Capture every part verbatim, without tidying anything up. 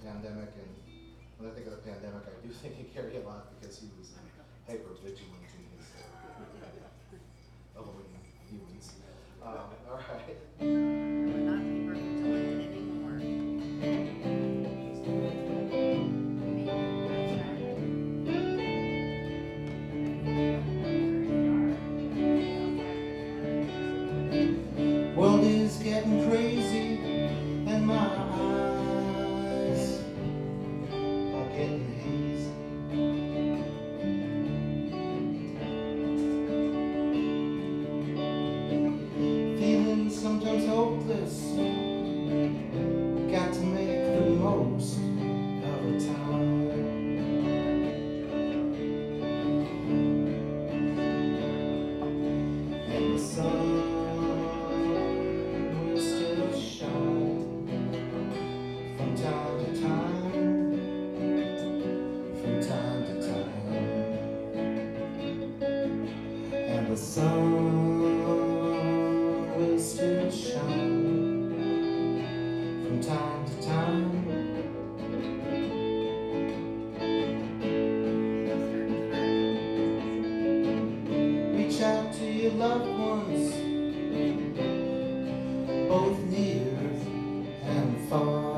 pandemic, and when I think of the pandemic, I do think of Gary a lot because he was hyper vigilant in his uh, avoiding humans. Um, all right. We're not hyper vigilant anymore. World is getting crazy, and my eyes are getting hazy. Feeling sometimes hopeless, got to make the most of a time. And the sun will still shine from time to time, from time to time. And the sun will still shine from time to time. Reach out to your loved ones, both near and far.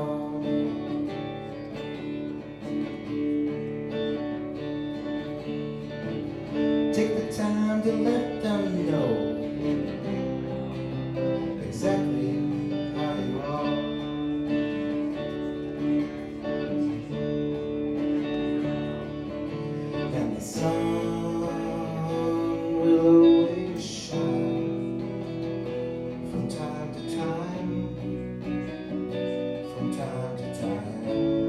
Take the time to let them know exactly how you are. And the sun will always shine from time to time, from time to time.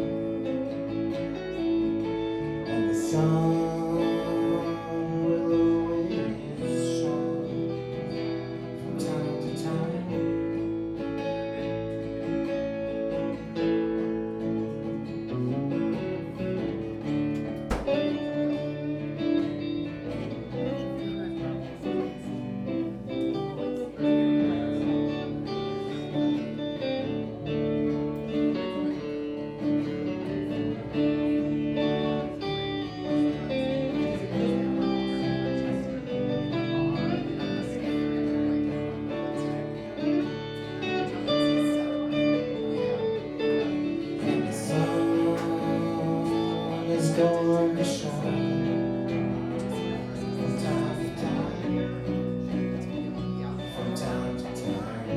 And the sun will always shine from time to time. And the sun is going to shine from time to time, from time to time.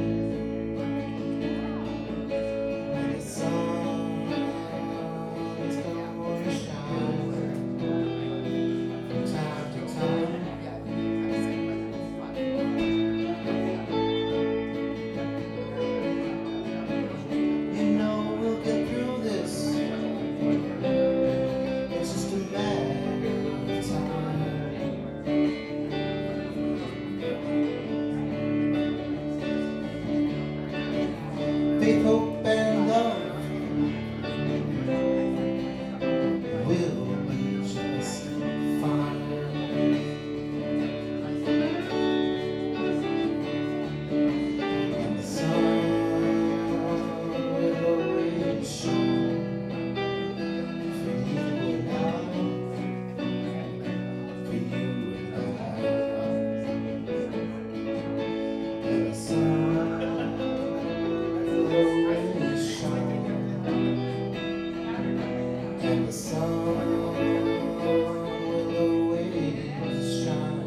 And the sun is going to shine from time to time. You know we'll get through this. It's just a matter of time. Faith, hope, and love will be just fine. And the sun will always shine for you and I, for you and I. And the sun will always shine. And the sun will always shine.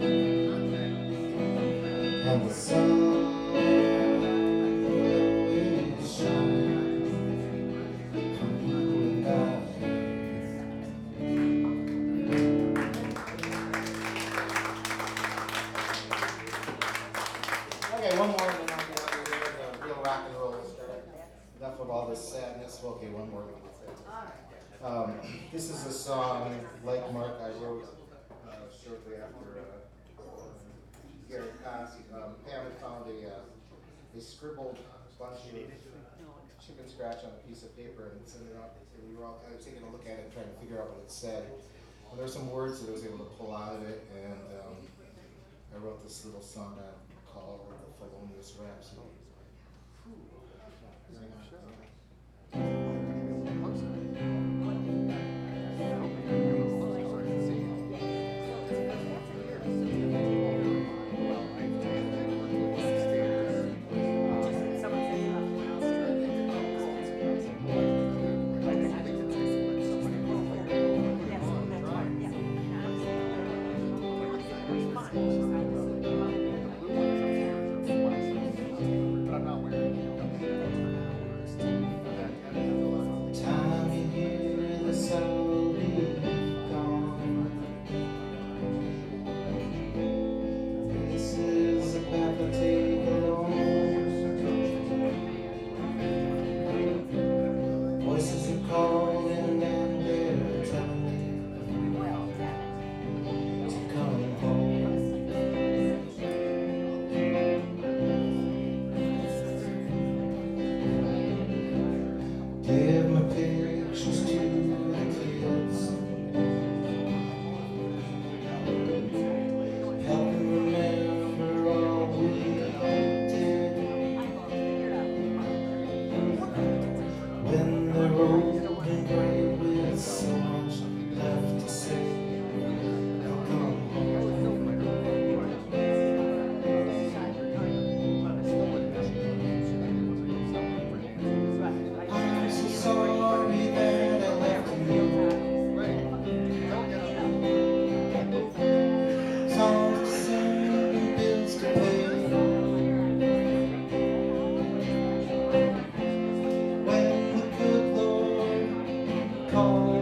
And the sun will always shine for you and I. Okay, one more and then I'll get out of here. The real rock and roll will start. Enough of all this sadness. Okay, one more. Um, this is a song, like Mark, I wrote uh, shortly after uh, Gary passed. Um, Pam had found a, uh, a scribbled bunch of chicken scratch on a piece of paper and sent it out. And we were all kind of taking a look at it and trying to figure out what it said. And there were some words that I was able to pull out of it, and um, I wrote this little song I call the Felonious Rhapsody. Hang on, hang on. been great with so much left to say. Now come home. I'm so sorry that I left you. Songs to sing, bills to pay. When the good Lord called